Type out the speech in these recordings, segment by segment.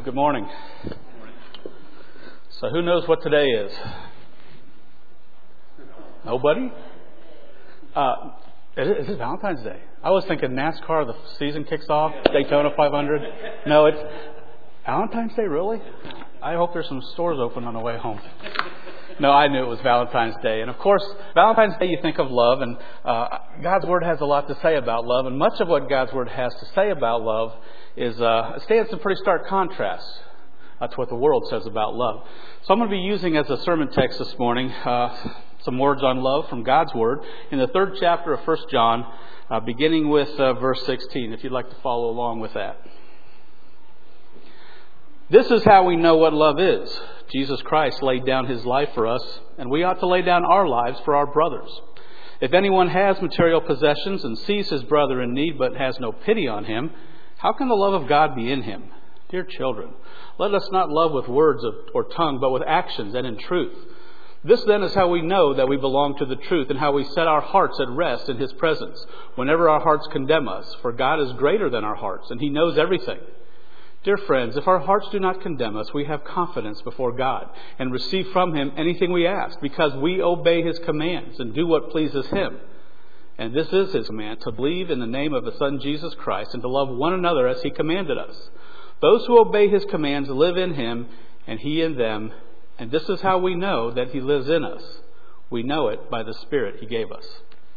Good morning. So who knows what today is? Nobody? Is it Valentine's Day? I was thinking NASCAR, the season kicks off, Daytona 500. No, it's Valentine's Day, really? I hope there's some stores open on the way home. No, I knew it was Valentine's Day. And of course, Valentine's Day, you think of love, and God's Word has a lot to say about love. And much of what God's Word has to say about love is stands in pretty stark contrast to what the world says about love. So I'm going to be using as a sermon text this morning some words on love from God's Word in the 3rd chapter of 1 John, beginning with verse 16, if you'd like to follow along with that. This is how we know what love is. Jesus Christ laid down His life for us, and we ought to lay down our lives for our brothers. If anyone has material possessions and sees his brother in need but has no pity on him, how can the love of God be in him? Dear children, let us not love with words or tongue, but with actions and in truth. This then is how we know that we belong to the truth, and how we set our hearts at rest in His presence, whenever our hearts condemn us. For God is greater than our hearts, and He knows everything. Dear friends, if our hearts do not condemn us, we have confidence before God, and receive from Him anything we ask, because we obey His commands and do what pleases Him. And this is His command, to believe in the name of the Son Jesus Christ, and to love one another as He commanded us. Those who obey His commands live in Him, and He in them. And this is how we know that He lives in us. We know it by the Spirit He gave us.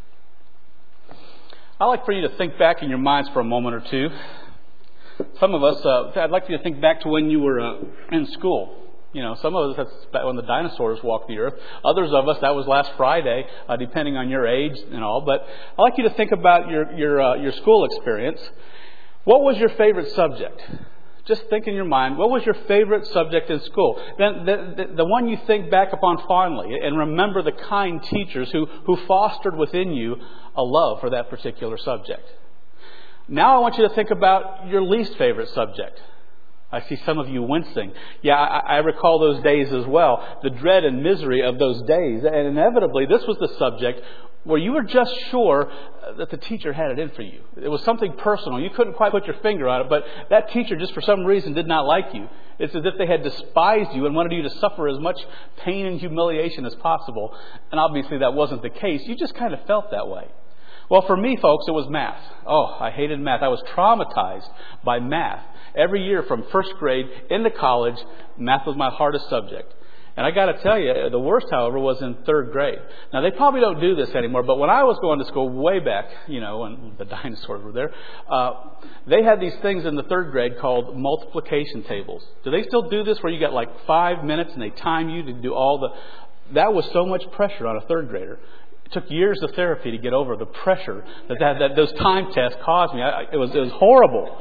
I'd like for you to think back in your minds for a moment or two. Some of us, I'd like you to think back to when you were in school. You know, some of us, that's when the dinosaurs walked the earth. Others of us, that was last Friday, depending on your age and all. But I'd like you to think about your school experience. What was your favorite subject? Just think in your mind, what was your favorite subject in school? Then the one you think back upon fondly, and remember the kind teachers who fostered within you a love for that particular subject. Now I want you to think about your least favorite subject. I see some of you wincing. Yeah, I recall those days as well. The dread and misery of those days. And inevitably, this was the subject where you were just sure that the teacher had it in for you. It was something personal. You couldn't quite put your finger on it, but that teacher just for some reason did not like you. It's as if they had despised you and wanted you to suffer as much pain and humiliation as possible. And obviously that wasn't the case. You just kind of felt that way. Well, for me, folks, it was math. Oh, I hated math. I was traumatized by math. Every year from first grade into college, math was my hardest subject. And I got to tell you, the worst, however, was in 3rd grade. Now, they probably don't do this anymore, but when I was going to school way back, you know, when the dinosaurs were there, they had these things in the 3rd grade called multiplication tables. Do they still do this where you got like 5 minutes and they time you to do all the... That was so much pressure on a 3rd grader. It took years of therapy to get over the pressure that those time tests caused me. It was horrible.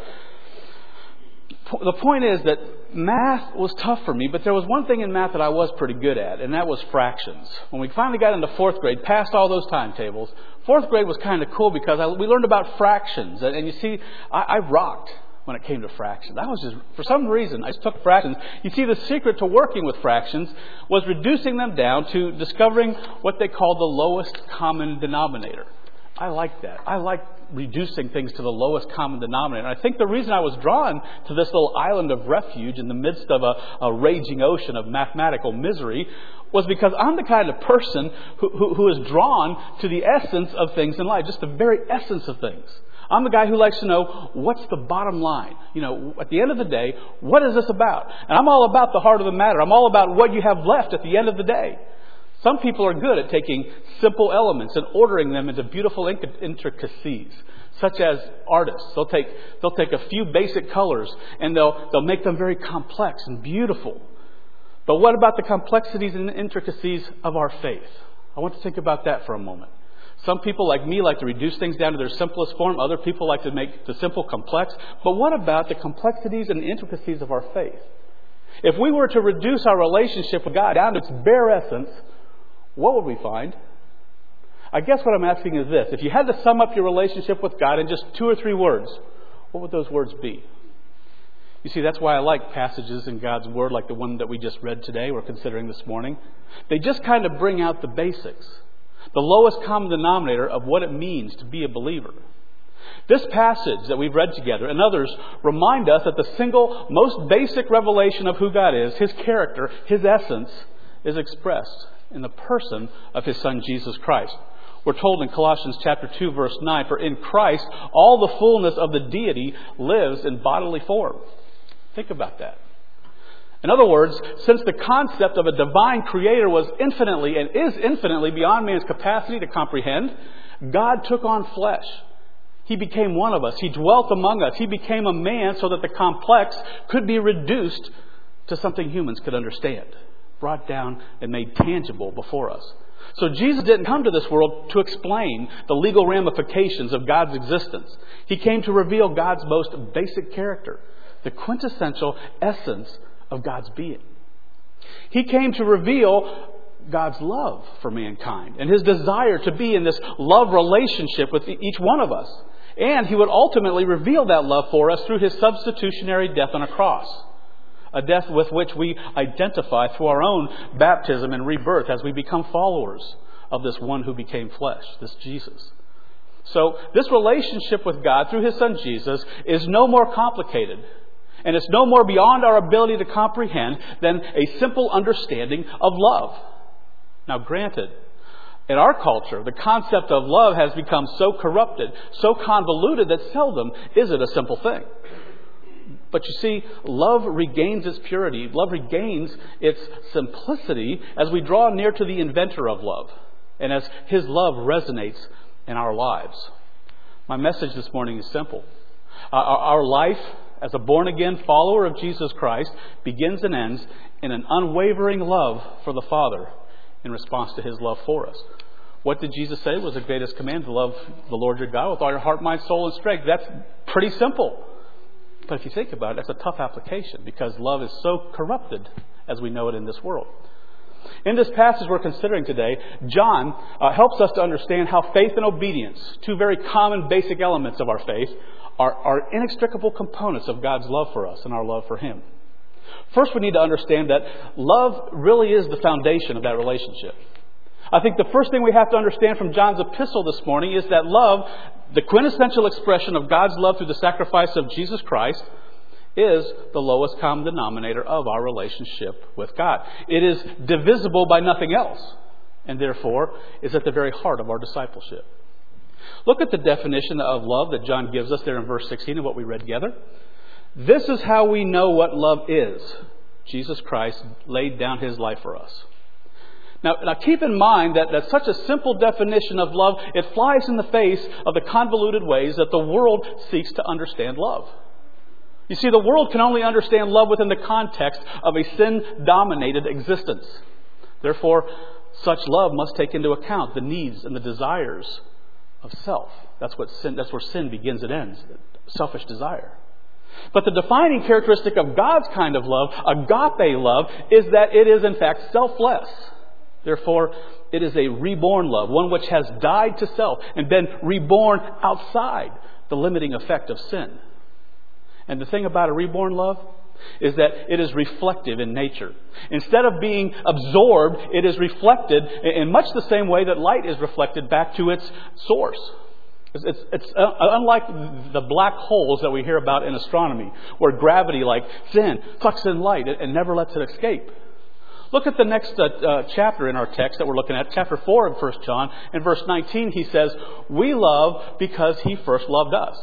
The point is that math was tough for me, but there was one thing in math that I was pretty good at, and that was fractions. When we finally got into 4th grade, passed all those timetables, 4th grade was kind of cool because we learned about fractions. And you see, I rocked when it came to fractions. I was just, for some reason, I just took fractions. You see, the secret to working with fractions was reducing them down to discovering what they call the lowest common denominator. I like that. I like reducing things to the lowest common denominator. And I think the reason I was drawn to this little island of refuge in the midst of a raging ocean of mathematical misery was because I'm the kind of person who is drawn to the essence of things in life, just the very essence of things. I'm the guy who likes to know what's the bottom line. You know, at the end of the day, what is this about? And I'm all about the heart of the matter. I'm all about what you have left at the end of the day. Some people are good at taking simple elements and ordering them into beautiful intricacies, such as artists. They'll take a few basic colors and they'll make them very complex and beautiful. But what about the complexities and intricacies of our faith? I want to think about that for a moment. Some people like me like to reduce things down to their simplest form. Other people like to make the simple complex. But what about the complexities and intricacies of our faith? If we were to reduce our relationship with God down to its bare essence, what would we find? I guess what I'm asking is this. If you had to sum up your relationship with God in just 2 or 3 words, what would those words be? You see, that's why I like passages in God's Word like the one that we just read today, we're considering this morning. They just kind of bring out the basics, the lowest common denominator of what it means to be a believer. This passage that we've read together and others remind us that the single most basic revelation of who God is, His character, His essence, is expressed in the person of His Son, Jesus Christ. We're told in Colossians chapter 2, verse 9, "For in Christ all the fullness of the deity lives in bodily form." Think about that. In other words, since the concept of a divine creator was infinitely and is infinitely beyond man's capacity to comprehend, God took on flesh. He became one of us. He dwelt among us. He became a man so that the complex could be reduced to something humans could understand, brought down and made tangible before us. So Jesus didn't come to this world to explain the legal ramifications of God's existence. He came to reveal God's most basic character, the quintessential essence of God's being. He came to reveal God's love for mankind and His desire to be in this love relationship with each one of us. And He would ultimately reveal that love for us through His substitutionary death on a cross. A death with which we identify through our own baptism and rebirth as we become followers of this one who became flesh, this Jesus. So this relationship with God through His Son Jesus is no more complicated. And it's no more beyond our ability to comprehend than a simple understanding of love. Now granted, in our culture, the concept of love has become so corrupted, so convoluted that seldom is it a simple thing. But you see, love regains its purity. Love regains its simplicity as we draw near to the inventor of love and as His love resonates in our lives. My message this morning is simple. Our life as a born-again follower of Jesus Christ begins and ends in an unwavering love for the Father in response to His love for us. What did Jesus say was the greatest command? To love the Lord your God with all your heart, mind, soul, and strength. That's pretty simple. But if you think about it, that's a tough application because love is so corrupted as we know it in this world. In this passage we're considering today, John helps us to understand how faith and obedience, two very common basic elements of our faith, are inextricable components of God's love for us and our love for Him. First, we need to understand that love really is the foundation of that relationship. I think the first thing we have to understand from John's epistle this morning is that love, the quintessential expression of God's love through the sacrifice of Jesus Christ, is the lowest common denominator of our relationship with God. It is divisible by nothing else, and therefore is at the very heart of our discipleship. Look at the definition of love that John gives us there in verse 16 of what we read together. This is how we know what love is. Jesus Christ laid down His life for us. Now keep in mind that such a simple definition of love, it flies in the face of the convoluted ways that the world seeks to understand love. You see, the world can only understand love within the context of a sin-dominated existence. Therefore, such love must take into account the needs and the desires of self. That's where sin begins and ends. Selfish desire. But the defining characteristic of God's kind of love, agape love, is that it is in fact selfless. Therefore, it is a reborn love, one which has died to self and been reborn outside the limiting effect of sin. And the thing about a reborn love is that it is reflective in nature. Instead of being absorbed, it is reflected in much the same way that light is reflected back to its source. It's unlike the black holes that we hear about in astronomy, where gravity, like sin, sucks in light and never lets it escape. Look at the next chapter in our text that we're looking at, chapter 4 of 1 John. In verse 19, he says, "We love because He first loved us."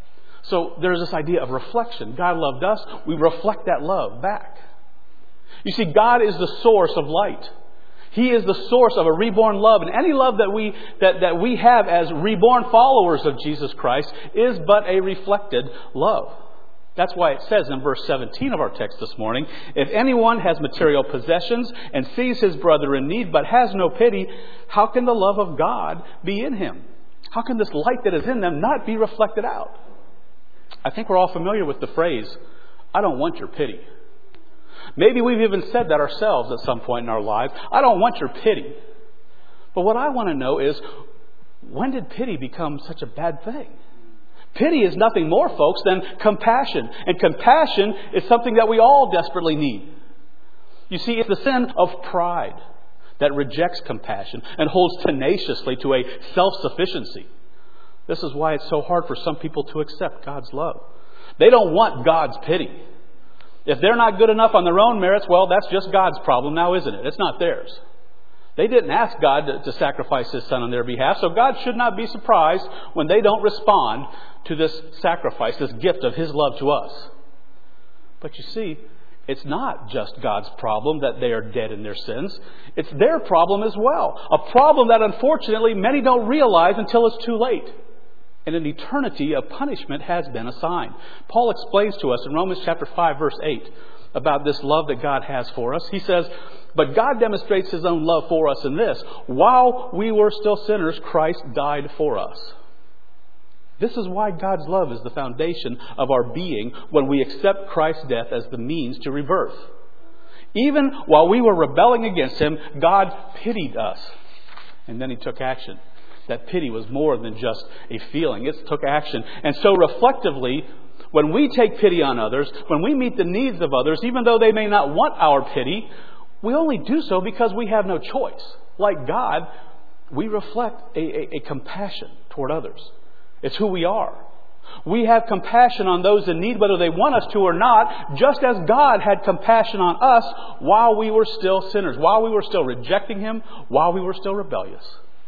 So there's this idea of reflection. God loved us. We reflect that love back. You see, God is the source of light. He is the source of a reborn love. And any love that we have as reborn followers of Jesus Christ is but a reflected love. That's why it says in verse 17 of our text this morning, "If anyone has material possessions and sees his brother in need but has no pity, how can the love of God be in him?" How can this light that is in them not be reflected out? I think we're all familiar with the phrase, "I don't want your pity." Maybe we've even said that ourselves at some point in our lives. I don't want your pity. But what I want to know is, when did pity become such a bad thing? Pity is nothing more, folks, than compassion. And compassion is something that we all desperately need. You see, it's the sin of pride that rejects compassion and holds tenaciously to a self-sufficiency. This is why it's so hard for some people to accept God's love. They don't want God's pity. If they're not good enough on their own merits, well, that's just God's problem now, isn't it? It's not theirs. They didn't ask God to sacrifice His Son on their behalf, so God should not be surprised when they don't respond to this sacrifice, this gift of His love to us. But you see, it's not just God's problem that they are dead in their sins. It's their problem as well. A problem that unfortunately many don't realize until it's too late. And an eternity of punishment has been assigned. Paul explains to us in Romans chapter 5, verse 8, about this love that God has for us. He says, "But God demonstrates His own love for us in this: while we were still sinners, Christ died for us." This is why God's love is the foundation of our being when we accept Christ's death as the means to rebirth. Even while we were rebelling against Him, God pitied us. And then He took action. That pity was more than just a feeling. It took action. And so reflectively, when we take pity on others, when we meet the needs of others, even though they may not want our pity, we only do so because we have no choice. Like God, we reflect a compassion toward others. It's who we are. We have compassion on those in need, whether they want us to or not, just as God had compassion on us while we were still sinners, while we were still rejecting Him, while we were still rebellious.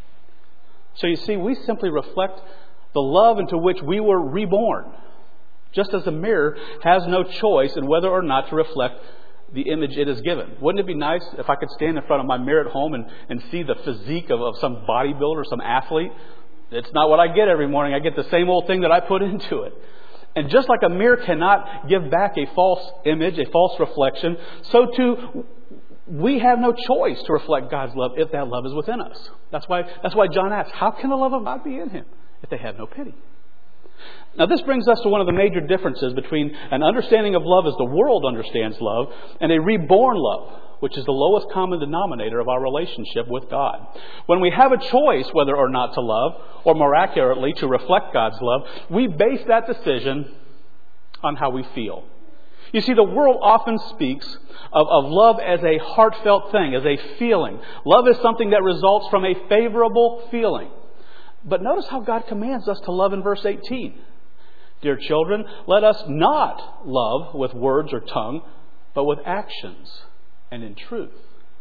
So you see, we simply reflect the love into which we were reborn, just as a mirror has no choice in whether or not to reflect the image it is given. Wouldn't it be nice if I could stand in front of my mirror at home and see the physique of some bodybuilder, some athlete? It's not what I get every morning. I get the same old thing that I put into it. And just like a mirror cannot give back a false image, a false reflection, so too we have no choice to reflect God's love if that love is within us. That's why John asks, how can the love of God be in him if they have no pity? Now this brings us to one of the major differences between an understanding of love as the world understands love and a reborn love, which is the lowest common denominator of our relationship with God. When we have a choice whether or not to love, or more accurately, to reflect God's love, we base that decision on how we feel. You see, the world often speaks of love as a heartfelt thing, as a feeling. Love is something that results from a favorable feeling. But notice how God commands us to love in verse 18. Dear children, let us not love with words or tongue, but with actions and in truth.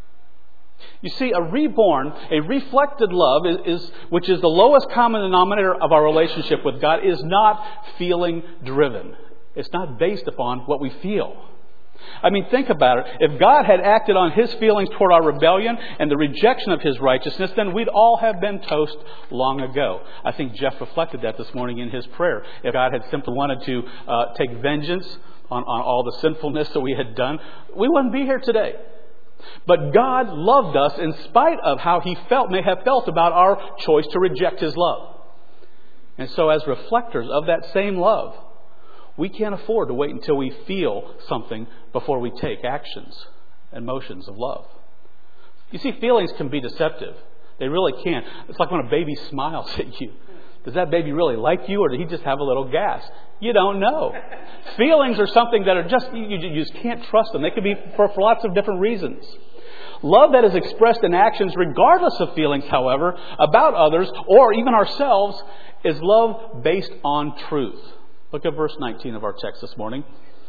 You see, a reborn, a reflected love, which is the lowest common denominator of our relationship with God, is not feeling driven. It's not based upon what we feel. I mean, think about it. If God had acted on His feelings toward our rebellion and the rejection of His righteousness, then we'd all have been toast long ago. I think Jeff reflected that this morning in his prayer. If God had simply wanted to take vengeance on all the sinfulness that we had done, we wouldn't be here today. But God loved us in spite of how He may have felt about our choice to reject His love. And so as reflectors of that same love, we can't afford to wait until we feel something before we take actions and motions of love. You see, feelings can be deceptive. They really can. It's like when a baby smiles at you. Does that baby really like you, or did he just have a little gas? You don't know. Feelings are something that are just, you just can't trust them. They could be for lots of different reasons. Love that is expressed in actions, regardless of feelings, however, about others or even ourselves, is love based on truth. Look at verse 19 of our text this morning.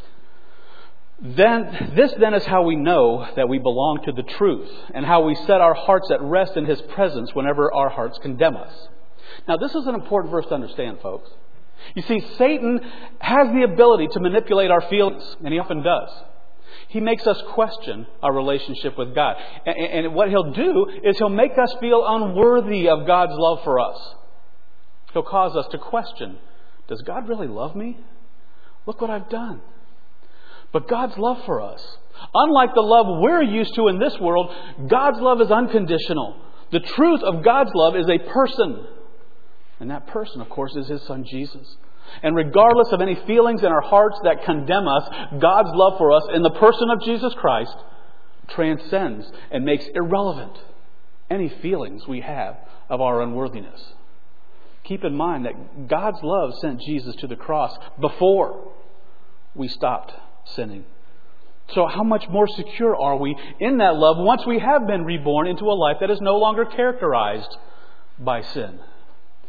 This is how we know that we belong to the truth, and how we set our hearts at rest in His presence whenever our hearts condemn us. Now, this is an important verse to understand, folks. You see, Satan has the ability to manipulate our feelings, and he often does. He makes us question our relationship with God. And what he'll do is he'll make us feel unworthy of God's love for us. He'll cause us to question, does God really love me? Look what I've done. But God's love for us, unlike the love we're used to in this world, God's love is unconditional. The truth of God's love is a person. And that person, of course, is His Son, Jesus. And regardless of any feelings in our hearts that condemn us, God's love for us in the person of Jesus Christ transcends and makes irrelevant any feelings we have of our unworthiness. Keep in mind that God's love sent Jesus to the cross before we stopped sinning. So how much more secure are we in that love once we have been reborn into a life that is no longer characterized by sin?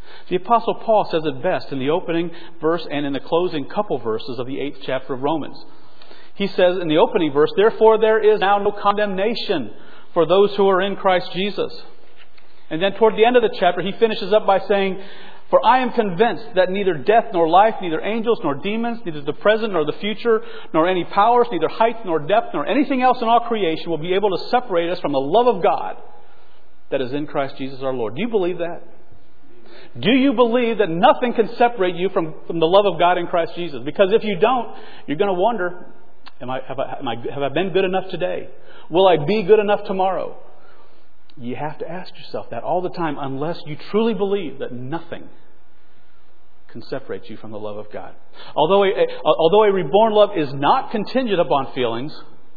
The Apostle Paul says it best in the opening verse and in the closing couple verses of the 8th chapter of Romans. He says in the opening verse, "Therefore there is now no condemnation for those who are in Christ Jesus." And then toward the end of the chapter, he finishes up by saying, "For I am convinced that neither death nor life, neither angels nor demons, neither the present nor the future, nor any powers, neither height nor depth, nor anything else in all creation will be able to separate us from the love of God that is in Christ Jesus our Lord." Do you believe that? Do you believe that nothing can separate you from the love of God in Christ Jesus? Because if you don't, you're going to wonder, have I been good enough today? Will I be good enough tomorrow? You have to ask yourself that all the time, unless you truly believe that nothing can separate you from the love of God. Although a reborn love is not contingent upon feelings,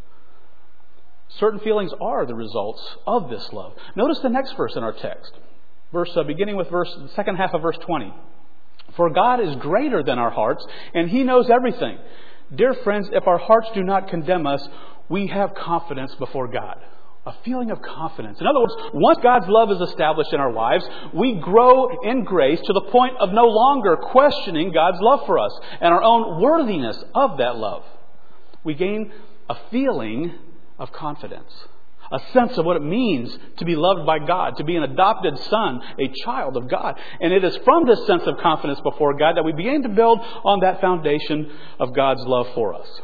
certain feelings are the results of this love. Notice the next verse in our text. Beginning with the second half of verse 20. "For God is greater than our hearts, and He knows everything. Dear friends, if our hearts do not condemn us, we have confidence before God." A feeling of confidence. In other words, once God's love is established in our lives, we grow in grace to the point of no longer questioning God's love for us and our own worthiness of that love. We gain a feeling of confidence. A sense of what it means to be loved by God, to be an adopted son, a child of God. And it is from this sense of confidence before God that we begin to build on that foundation of God's love for us.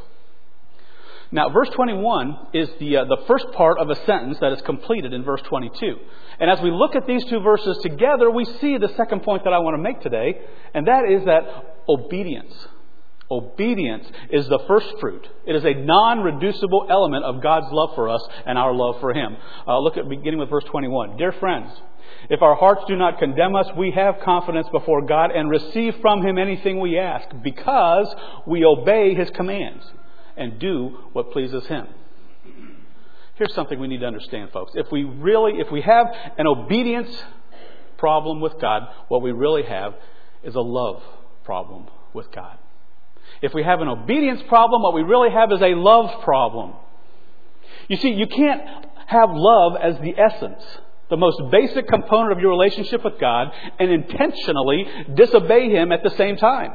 Now, verse 21 is the first part of a sentence that is completed in verse 22. And as we look at these two verses together, we see the second point that I want to make today, and that is that obedience. Obedience is the first fruit. It is a non-reducible element of God's love for us and our love for Him. Look at beginning with verse 21. "Dear friends, if our hearts do not condemn us, we have confidence before God and receive from Him anything we ask, because we obey His commands and do what pleases Him." Here's something we need to understand, folks. If we have an obedience problem with God, what we really have is a love problem with God. If we have an obedience problem, what we really have is a love problem. You see, you can't have love as the essence, the most basic component of your relationship with God, and intentionally disobey Him at the same time.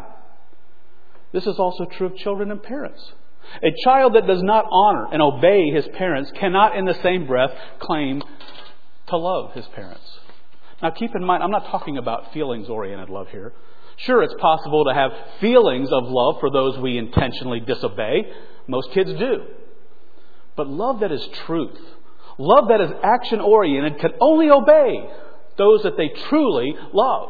This is also true of children and parents. A child that does not honor and obey his parents cannot in the same breath claim to love his parents. Now keep in mind, I'm not talking about feelings-oriented love here. Sure, it's possible to have feelings of love for those we intentionally disobey. Most kids do. But love that is truth, love that is action-oriented, can only obey those that they truly love.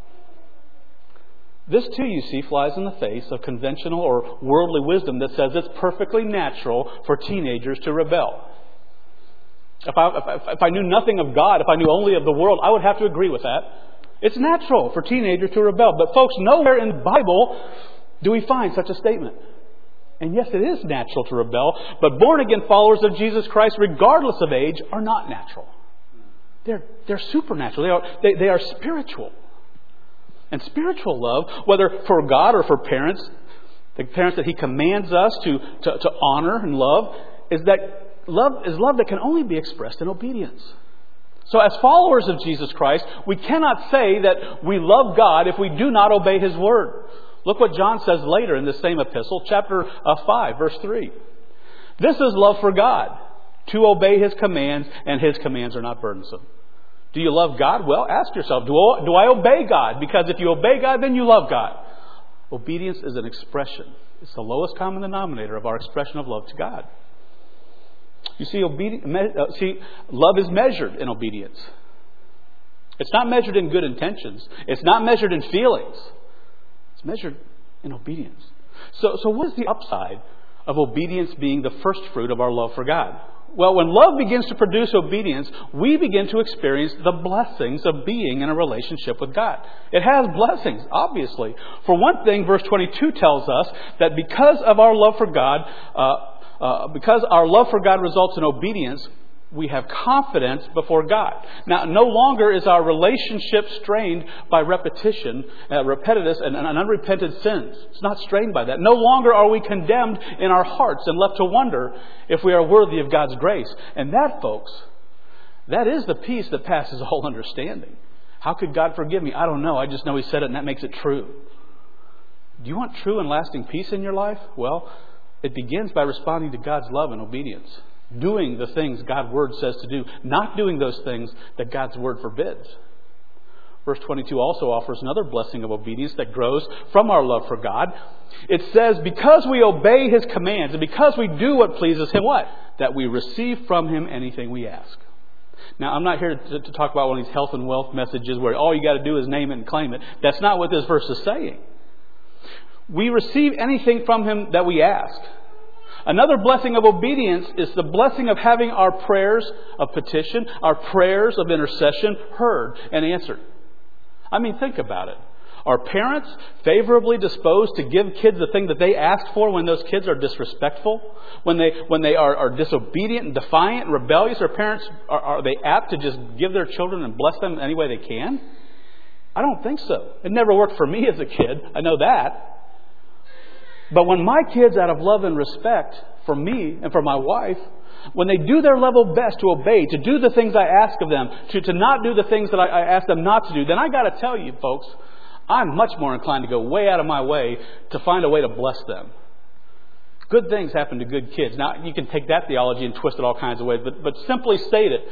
This too, you see, flies in the face of conventional or worldly wisdom that says it's perfectly natural for teenagers to rebel. If I knew nothing of God, if I knew only of the world, I would have to agree with that. It's natural for teenagers to rebel. But folks, nowhere in the Bible do we find such a statement. And yes, it is natural to rebel, but born-again followers of Jesus Christ, regardless of age, are not natural. They're supernatural. They are spiritual. And spiritual love, whether for God or for parents, the parents that He commands us to honor and love, is love that can only be expressed in obedience. So as followers of Jesus Christ, we cannot say that we love God if we do not obey His Word. Look what John says later in this same epistle, chapter 5, verse 3. This is love for God, to obey His commands, and His commands are not burdensome. Do you love God? Well, ask yourself, do I obey God? Because if you obey God, then you love God. Obedience is an expression. It's the lowest common denominator of our expression of love to God. You see, love is measured in obedience. It's not measured in good intentions. It's not measured in feelings. It's measured in obedience. So what is the upside of obedience being the first fruit of our love for God? Well, when love begins to produce obedience, we begin to experience the blessings of being in a relationship with God. It has blessings, obviously. For one thing, verse 22 tells us that because our love for God results in obedience, we have confidence before God. Now, no longer is our relationship strained by repetitive and unrepented sins. It's not strained by that. No longer are we condemned in our hearts and left to wonder if we are worthy of God's grace. And that, folks, that is the peace that passes all understanding. How could God forgive me? I don't know. I just know He said it and that makes it true. Do you want true and lasting peace in your life? Well, it begins by responding to God's love and obedience. Doing the things God's Word says to do. Not doing those things that God's Word forbids. Verse 22 also offers another blessing of obedience that grows from our love for God. It says, because we obey His commands and because we do what pleases Him, what? That we receive from Him anything we ask. Now, I'm not here to talk about one of these health and wealth messages where all you got to do is name it and claim it. That's not what this verse is saying. We receive anything from Him that we ask. Another blessing of obedience is the blessing of having our prayers of petition, our prayers of intercession heard and answered. I mean, think about it. Are parents favorably disposed to give kids the thing that they ask for when those kids are disrespectful? When they are disobedient and defiant and rebellious? Are they apt to just give their children and bless them any way they can? I don't think so. It never worked for me as a kid. I know that. But when my kids, out of love and respect for me and for my wife, when they do their level best to obey, to do the things I ask of them, to not do the things that I ask them not to do, then I got to tell you, folks, I'm much more inclined to go way out of my way to find a way to bless them. Good things happen to good kids. Now, you can take that theology and twist it all kinds of ways, but simply state it.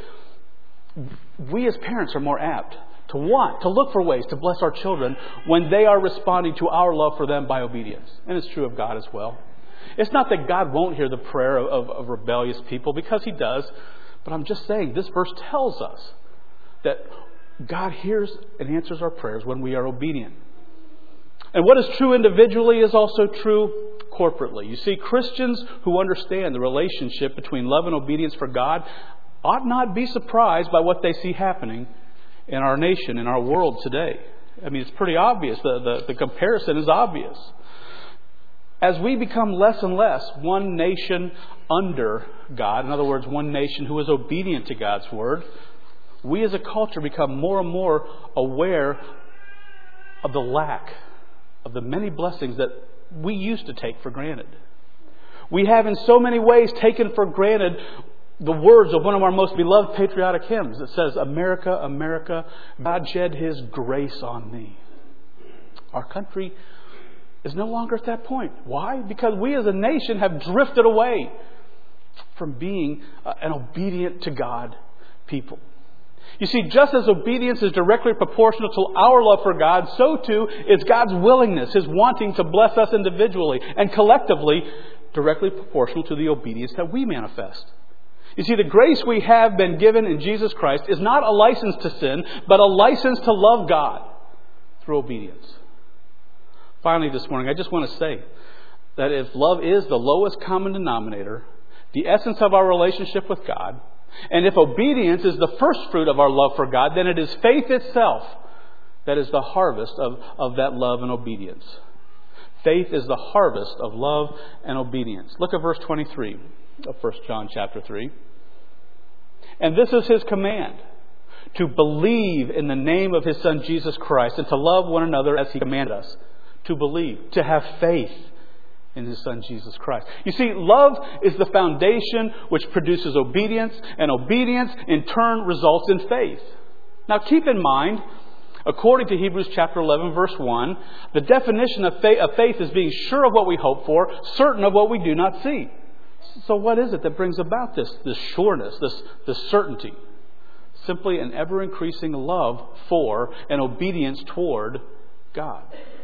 We as parents are more apt to look for ways to bless our children when they are responding to our love for them by obedience. And it's true of God as well. It's not that God won't hear the prayer of rebellious people, because He does. But I'm just saying, this verse tells us that God hears and answers our prayers when we are obedient. And what is true individually is also true corporately. You see, Christians who understand the relationship between love and obedience for God ought not be surprised by what they see happening in our nation, in our world today. I mean, it's pretty obvious. The comparison is obvious. As we become less and less one nation under God, in other words, one nation who is obedient to God's Word, we as a culture become more and more aware of the lack of the many blessings that we used to take for granted. We have in so many ways taken for granted the words of one of our most beloved patriotic hymns. It says, America, America, God shed His grace on thee. Our country is no longer at that point. Why? Because we as a nation have drifted away from being an obedient to God people. You see, just as obedience is directly proportional to our love for God, so too is God's willingness, His wanting to bless us individually and collectively, directly proportional to the obedience that we manifest. You see, the grace we have been given in Jesus Christ is not a license to sin, but a license to love God through obedience. Finally, this morning, I just want to say that if love is the lowest common denominator, the essence of our relationship with God, and if obedience is the first fruit of our love for God, then it is faith itself that is the harvest of that love and obedience. Faith is the harvest of love and obedience. Look at verse 23 of 1 John chapter 3. And this is His command, to believe in the name of His Son Jesus Christ and to love one another as He commanded us. To believe, to have faith in His Son Jesus Christ. You see, love is the foundation which produces obedience, and obedience in turn results in faith. Now keep in mind, according to Hebrews chapter 11 verse 1, the definition of faith is being sure of what we hope for, certain of what we do not see. So what is it that brings about this sureness, this certainty? Simply an ever-increasing love for and obedience toward God.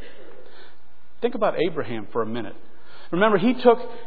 Think about Abraham for a minute. Remember, he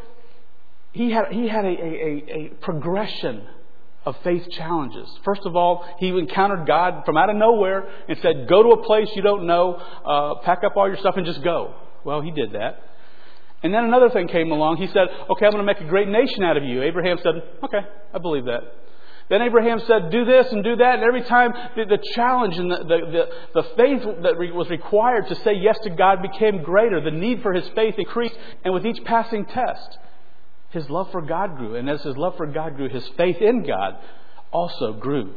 had a progression of faith challenges. First of all, he encountered God from out of nowhere and said, go to a place you don't know, pack up all your stuff and just go. Well, he did that. And then another thing came along. He said, okay, I'm going to make a great nation out of you. Abraham said, okay, I believe that. Then Abraham said, do this and do that. And every time the challenge and the faith that was required to say yes to God became greater. The need for his faith increased. And with each passing test, his love for God grew. And as his love for God grew, his faith in God also grew.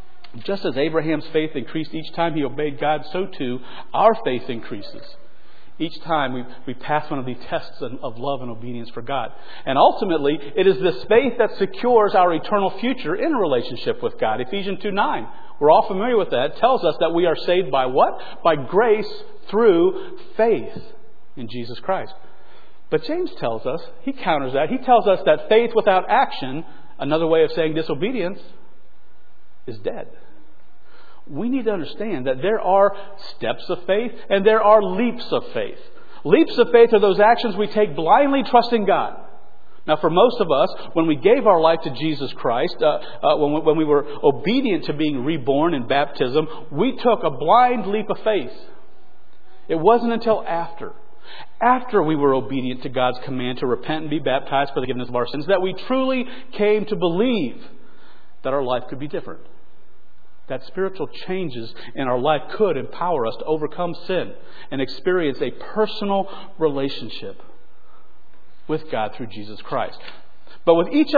Just as Abraham's faith increased each time he obeyed God, so too our faith increases Each time we pass one of these tests of love and obedience for God. And ultimately, it is this faith that secures our eternal future in a relationship with God. Ephesians 2:9. We're all familiar with that. It tells us that we are saved by what? By grace through faith in Jesus Christ. But James tells us, he counters that. He tells us that faith without action, another way of saying disobedience, is dead. We need to understand that there are steps of faith and there are leaps of faith. Leaps of faith are those actions we take blindly trusting God. Now, for most of us, when we gave our life to Jesus Christ, when we were obedient to being reborn in baptism, we took a blind leap of faith. It wasn't until after we were obedient to God's command to repent and be baptized for the forgiveness of our sins, that we truly came to believe that our life could be different. That spiritual changes in our life could empower us to overcome sin and experience a personal relationship with God through Jesus Christ. But with each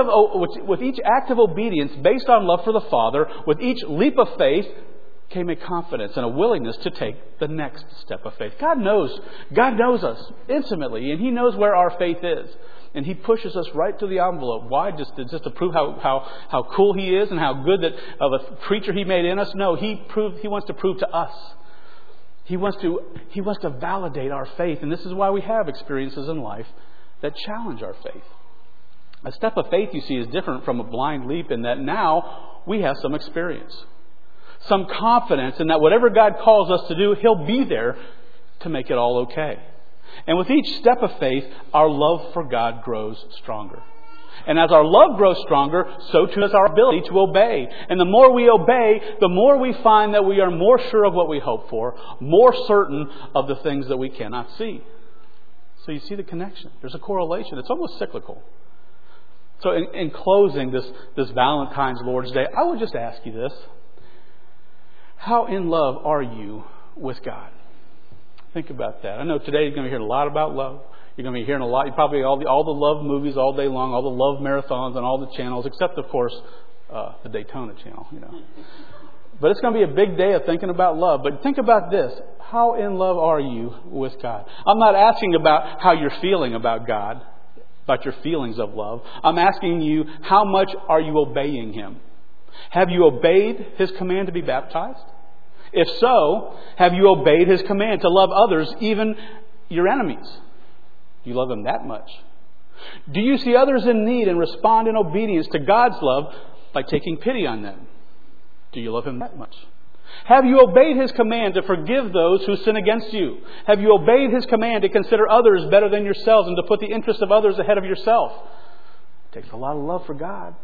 act of obedience based on love for the Father, with each leap of faith, came a confidence and a willingness to take the next step of faith. God knows us intimately, and He knows where our faith is. And He pushes us right to the envelope. Why? Just to prove how cool He is and how good of a creature He made in us? No, He wants to prove to us. He wants to validate our faith. And this is why we have experiences in life that challenge our faith. A step of faith, you see, is different from a blind leap in that now we have some experience. Some confidence in that whatever God calls us to do, He'll be there to make it all okay. And with each step of faith, our love for God grows stronger. And as our love grows stronger, so too does our ability to obey. And the more we obey, the more we find that we are more sure of what we hope for, more certain of the things that we cannot see. So you see the connection. There's a correlation. It's almost cyclical. So in closing this Valentine's Lord's Day, I would just ask you this. How in love are you with God? Think about that. I know today you're going to hear a lot about love. You're going to be hearing a lot, probably all the love movies all day long, all the love marathons on all the channels, except, of course, the Daytona channel, But it's going to be a big day of thinking about love. But think about this. How in love are you with God? I'm not asking about how you're feeling about God, about your feelings of love. I'm asking you, how much are you obeying Him? Have you obeyed His command to be baptized? If so, have you obeyed His command to love others, even your enemies? Do you love them that much? Do you see others in need and respond in obedience to God's love by taking pity on them? Do you love Him that much? Have you obeyed His command to forgive those who sin against you? Have you obeyed His command to consider others better than yourselves and to put the interests of others ahead of yourself? It takes a lot of love for God.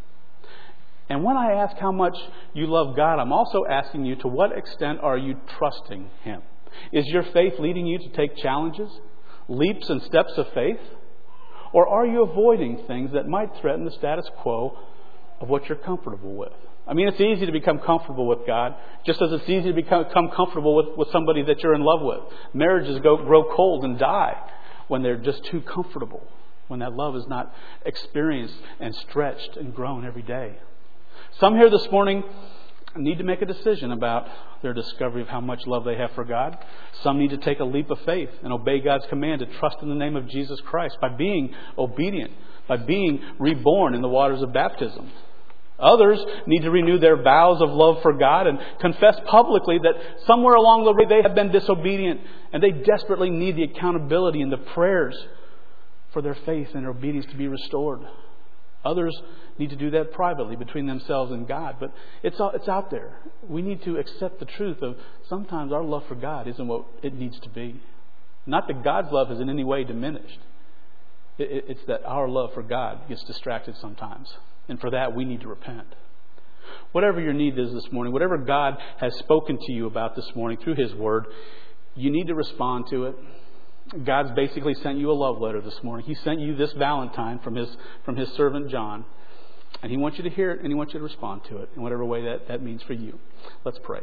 And when I ask how much you love God, I'm also asking you, to what extent are you trusting Him? Is your faith leading you to take challenges, leaps and steps of faith? Or are you avoiding things that might threaten the status quo of what you're comfortable with? I mean, it's easy to become comfortable with God, just as it's easy to become comfortable with somebody that you're in love with. Marriages grow cold and die when they're just too comfortable, when that love is not experienced and stretched and grown every day. Some here this morning need to make a decision about their discovery of how much love they have for God. Some need to take a leap of faith and obey God's command to trust in the name of Jesus Christ by being obedient, by being reborn in the waters of baptism. Others need to renew their vows of love for God and confess publicly that somewhere along the way they have been disobedient, and they desperately need the accountability and the prayers for their faith and their obedience to be restored. Others need to do that privately between themselves and God. But it's out there. We need to accept the truth of sometimes our love for God isn't what it needs to be. Not that God's love is in any way diminished. It's that our love for God gets distracted sometimes. And for that, we need to repent. Whatever your need is this morning, whatever God has spoken to you about this morning through His Word, you need to respond to it. God's basically sent you a love letter this morning. He sent you this Valentine from his servant John. And He wants you to hear it and He wants you to respond to it in whatever way that means for you. Let's pray.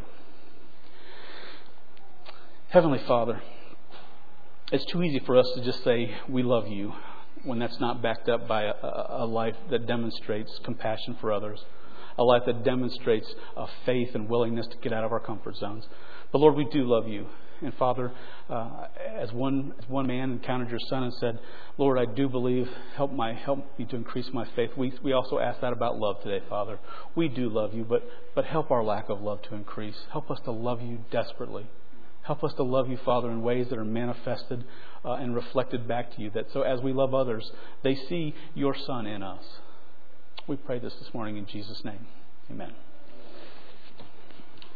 Heavenly Father, it's too easy for us to just say we love you when that's not backed up by a life that demonstrates compassion for others, a life that demonstrates a faith and willingness to get out of our comfort zones. But Lord, we do love you. And Father, as one man encountered your Son and said, Lord, I do believe, help me to increase my faith. We also ask that about love today, Father. We do love you, but help our lack of love to increase. Help us to love you desperately. Help us to love you, Father, in ways that are manifested and reflected back to you. That so as we love others, they see your Son in us. We pray this morning in Jesus' name. Amen.